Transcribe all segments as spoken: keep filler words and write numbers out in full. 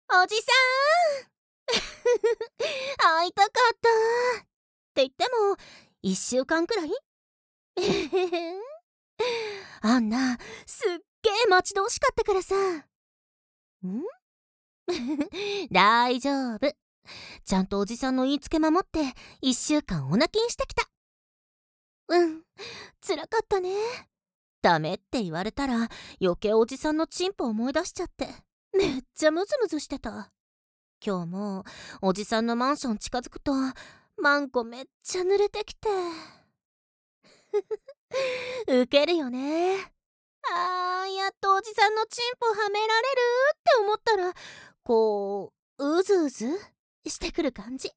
おじさん会いたかったって言ってもいっしゅうかんくらいあんなすっげえ待ち遠しかったからさ。ん大丈夫。ちゃんとおじさんの言いつけ守っていっしゅうかんお泣きんしてきた。うんつらかったね。ダメって言われたら余計おじさんのチンポ思い出しちゃってめっちゃムズムズしてた。今日もおじさんのマンション近づくとマンコめっちゃ濡れてきてウケるよね。あーやっとおじさんのチンポはめられるって思ったらこううずうずしてくる感じ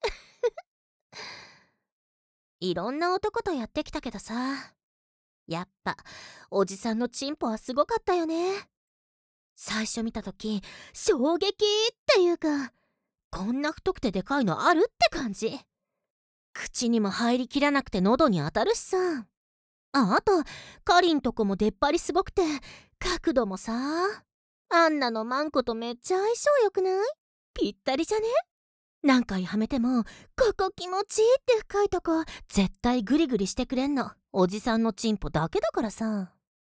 いろんな男とやってきたけどさ、やっぱおじさんのチンポはすごかったよね。最初見た時衝撃っていうか、こんな太くてでかいのあるって感じ。口にも入りきらなくて喉に当たるしさ。ああとカリンとこも出っ張りすごくて角度もさ、あんなのマンコとめっちゃ相性よくない？ぴったりじゃね？何回はめてもここ気持ちいいって深いとこ絶対グリグリしてくれんのおじさんのチンポだけだからさ。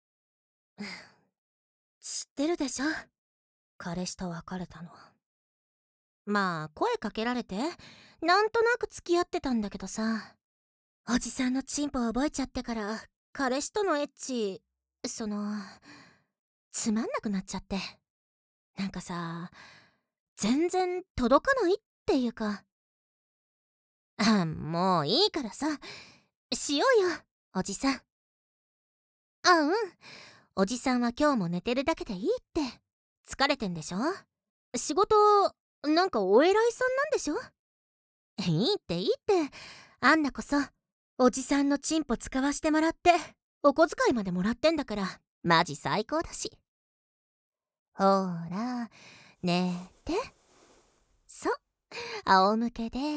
知ってるでしょ、彼氏と別れたの。まあ声かけられてなんとなく付き合ってたんだけどさ、おじさんのチンポ覚えちゃってから彼氏とのエッチそのつまんなくなっちゃって、なんかさ全然届かないっていうか。あもういいからさしようよおじさん。あうんおじさんは今日も寝てるだけでいいって。疲れてんでしょ、仕事なんかお偉いさんなんでしょ。いいっていいって、あんなこそおじさんのチンポ使わしてもらってお小遣いまでもらってんだからマジ最高だし。ほら寝て、そう仰向けで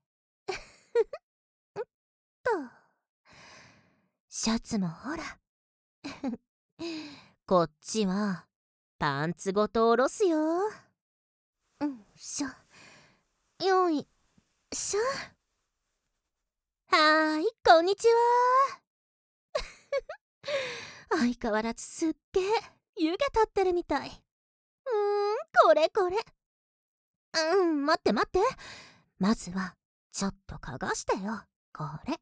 とシャツもほらこっちはパンツごと下ろすよ。うんしょよいしょ。はーいこんにちは相変わらずすっげえ湯気立ってるみたい。うーんこれこれ。うん待って待って、まずはちょっと嗅がしてよこれ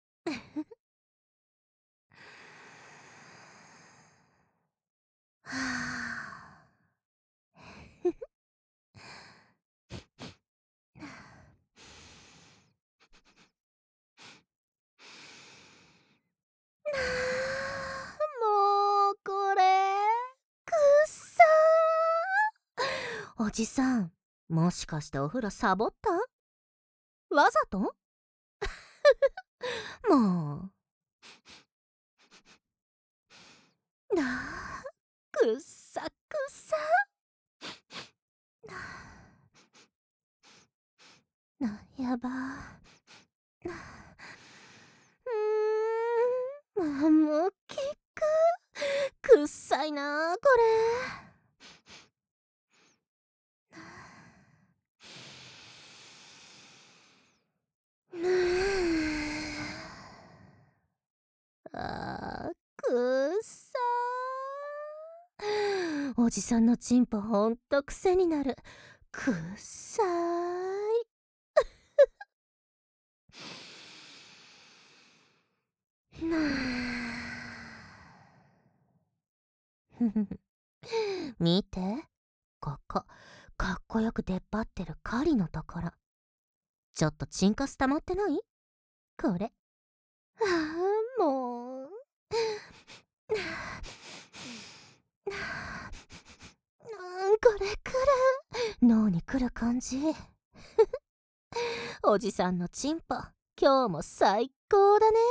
はあもうこれくっさー。おじさんもしかしてお風呂サボった？わざと？もうなあくっさくっさなやばうーんまもうきくくっさいなこれあーくっさー。おじさんのチンポほんと癖になる。くっさーいなあ見てここかっこよく出っ張ってる狩りのところ、ちょっとチンカス溜まってない？これああもううんこれくる脳にくる感じおじさんのチンポ今日も最高だ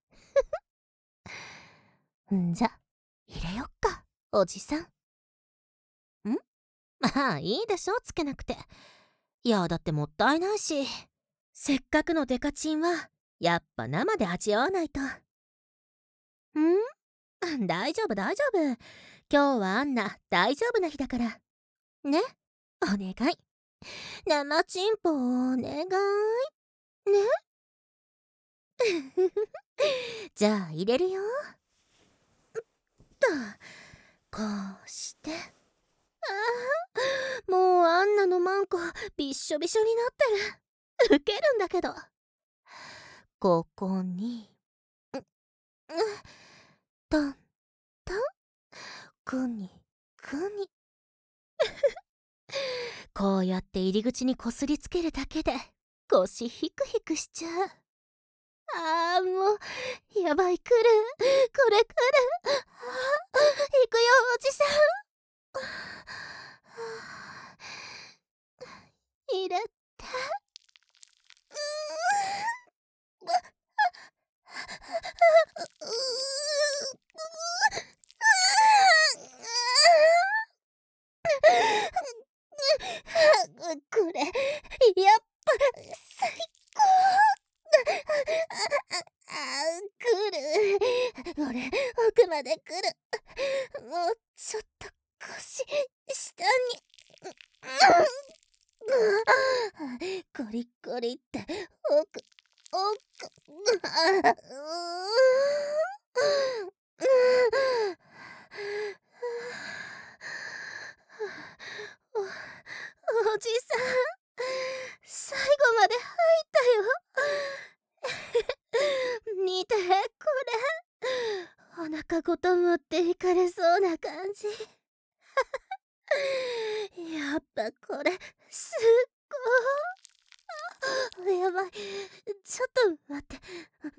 ねんじゃ入れよっかおじさん。んまあいいでしょつけなくて。いやだってもったいないし、せっかくのデカチンはやっぱ生で味わわないと。ん大丈夫大丈夫、今日はあんな大丈夫な日だからね。 お願い。生チンポお願い。ね。じゃあ入れるよ。と、こうして。ああ、もうアンナのマンコびっしょびしょになってる。ウケるんだけど。ここに、ん、ん、トントン、くにくに。こうやって入り口にこすりつけるだけで腰ヒクヒクしちゃう。ああ、もう、やばい、来る。これ来る。ああ、行くよ、おじさん。入れて。これ、やっぱ、最高。ああ、来る。俺、奥まで来る。もうちょっと腰、下に。コリコリって奥奥お、おじさん、最後まで入ったよ。見て、これ。お腹ごと持っていかれそうな感じ。やっぱこれ、すっごい。やばい。ちょっと待って。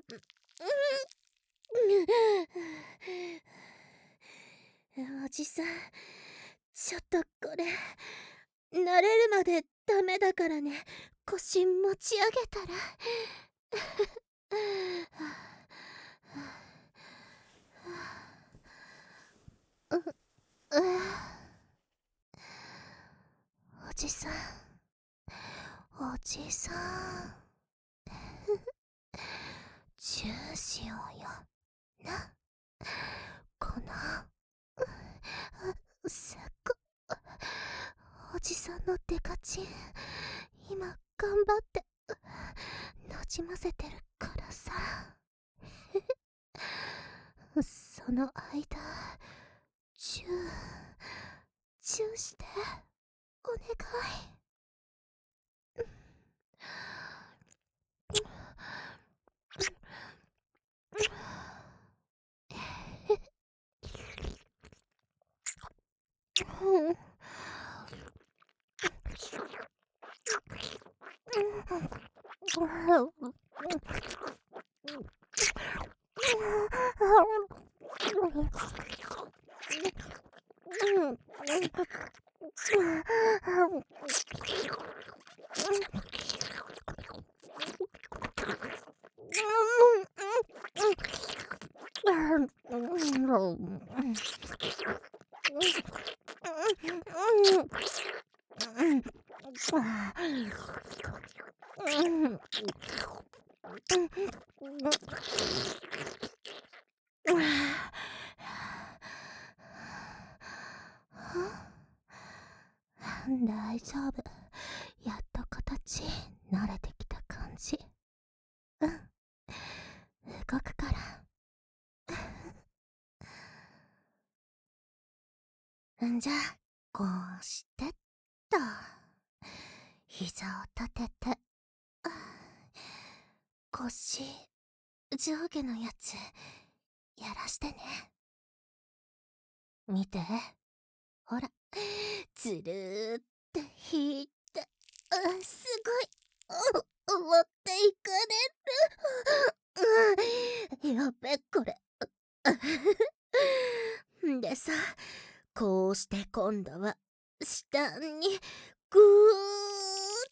おじさん、ちょっとこれ、慣れるまでダメだからね。腰持ち上げたら。う、うおじさん、おじさん。チューしようよ。な。この、すっご、おじさんのデカチン、今頑張って、なじませてるからさ。その間、チュー、チューして、お願い。大丈夫。やっと形慣れてきた感じ。うん。動くから。んじゃ、こうしてっと。膝を立てて。腰、上下のやつ、やらしてね。見て。ほら、ずるーって引いて。あ、すごい。お、持っていかれる。うん、やべ、これ。でさ、こうして今度は、下に、ぐーって、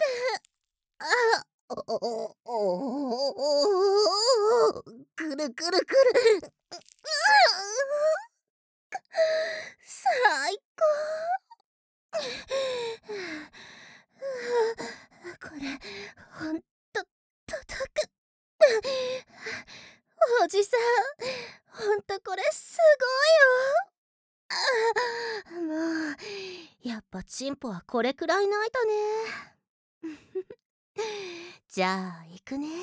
あ、お、お、お、お、くるくるくる。最高。これ、ほんと、届く。おじさん、ほんとこれすごいよ。もう、やっぱはチンポはこれくらいないとね。じゃあ行くね。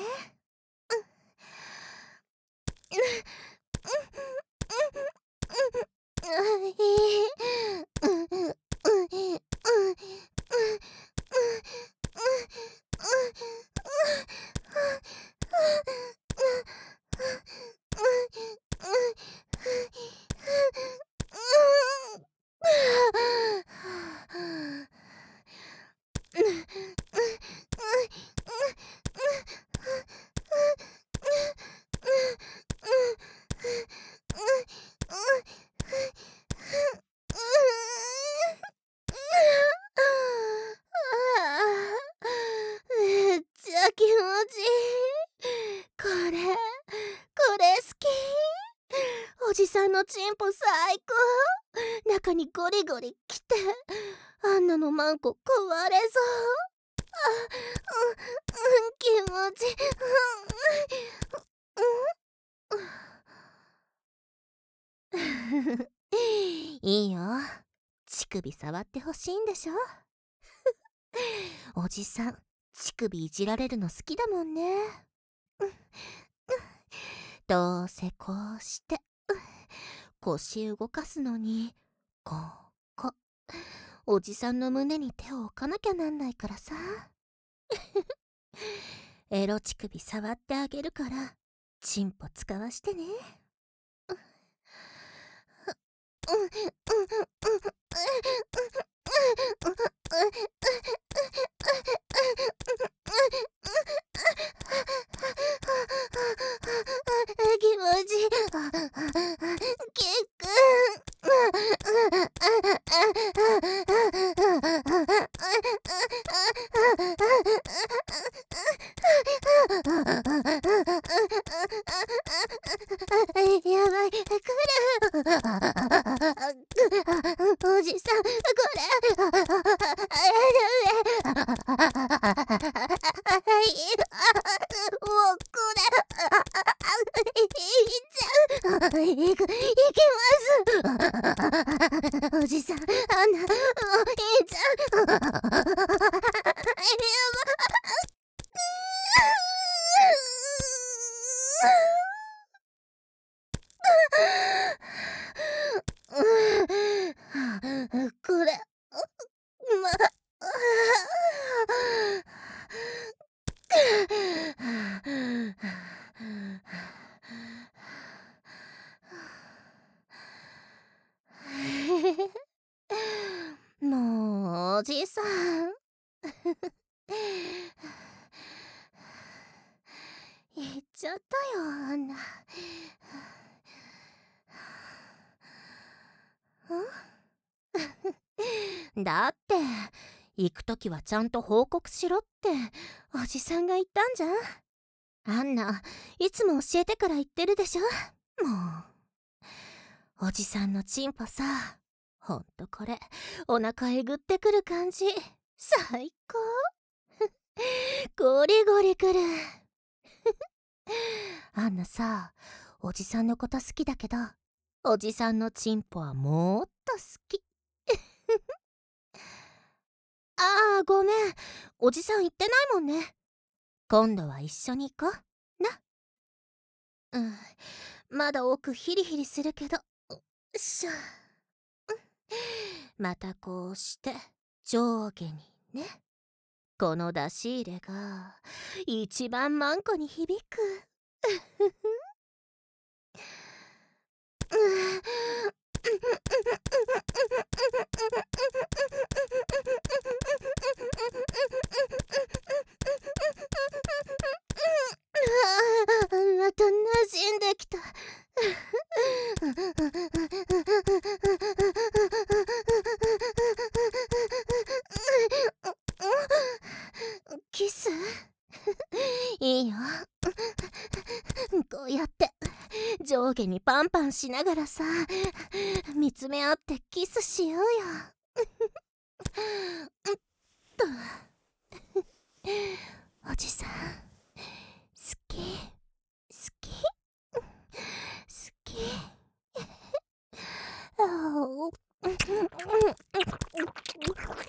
めっちゃ気持ちいい。これ、これ好き。おじさんのチンポ最高。中にゴリゴリきて、あんなのマンコ壊れそう。あ、うん、うん、気持ちいい。いいよ。乳首触ってほしいんでしょ。おじさん、乳首いじられるの好きだもんね。どうせこうして腰動かすのに、ここおじさんの胸に手を置かなきゃなんないからさ。エロ乳首触ってあげるから、チンポ使わしてね。気持ちいい。キック。やばい、来る。おじさん、これ。もうこれ。いっちゃう。いく、いきます。おじさん、あんな、もういっちゃう。やば。これ、ま、もうおじさん。言っちゃったよ、あんな。んだって、行くときはちゃんと報告しろっておじさんが言ったんじゃん。あんないつも教えてから言ってるでしょ。もうおじさんのチンポさ、ほんとこれお腹えぐってくる感じ最高。ゴリゴリくる。あんなさ、おじさんのこと好きだけど、おじさんのチンポはもっと好き。ああ、ごめん。おじさん言ってないもんね。今度は一緒に行こう。な。うん。まだ奥ヒリヒリするけど。よっしゃ。またこうして上下にね。この出し入れが一番マンコに響く。また馴染んできた。キスいいよ。こうやって上下にパンパンしながらさ、見つめ合ってキスしようよ。っとおじさん、好き好き好き。あ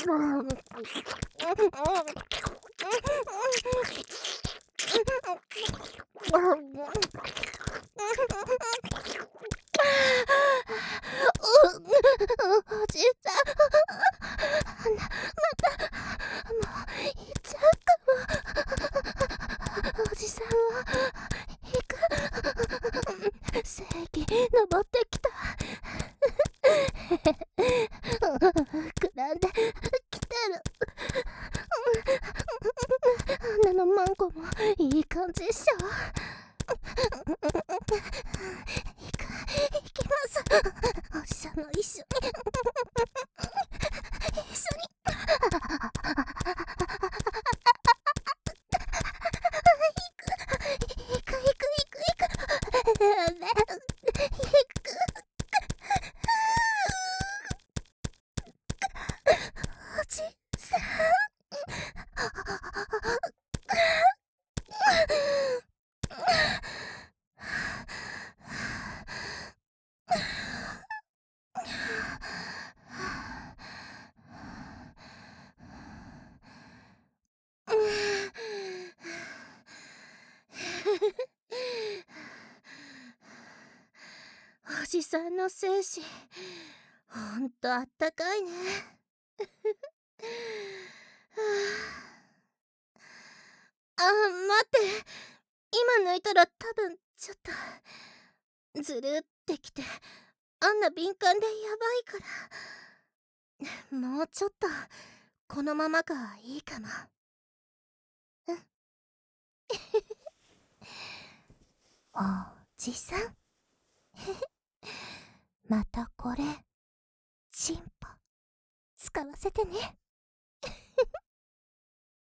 おじさん、な、また、もう、行っちゃうかも。おじさんは、行く。正義、登ってきた。膨らんで、来てる。あんなのマンゴも、いい感じっしょ。行く、行きます。おじさんも一緒に。一緒に。行く、行く、行く、行く。行く。おじさん。おじさんの精子、ほんとあったかいね。あ、待って。今抜いたら多分ちょっとずるってきて、あんな敏感でやばいから。もうちょっとこのままがいいかも。うん。おじさん。またこれチンポ使わせてね。